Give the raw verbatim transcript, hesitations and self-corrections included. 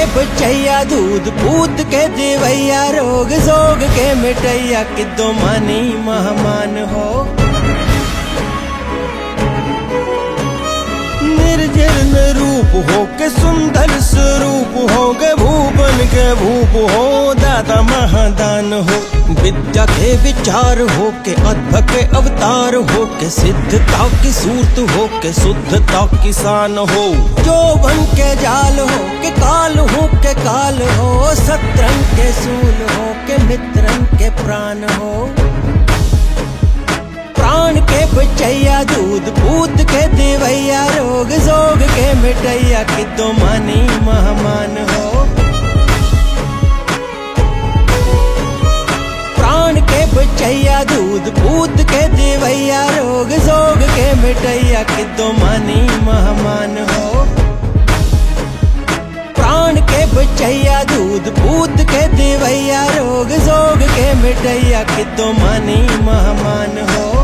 के बचैया दूध पूत के देवैया रोग जोग के मिटैया किदो मानी महमान हो। निर्जन रूप हो के सुंदर स्वरूप हो गे भूपन के भूप हो दाता महादान हो। विद्या के विचार हो के अद्भुत के अवतार हो के सिद्धता की सूरत हो के शुद्धता की शान हो। जो बन के जाल हो के काल हो के काल हो शत्रन के सूल हो के मित्रन के प्राण हो। प्राण के बचैया दूध पूत के देवैया रोग जोग के मिटैया किदो मानी महमान हो। प्राण के बचैया दूध पूत के देवैया रोग जोग के मिटैया किदो मानी महमान हो। प्राण के बचैया दूध पूत के देवैया रोग जोग के मिटैया किदो मानी महमान हो।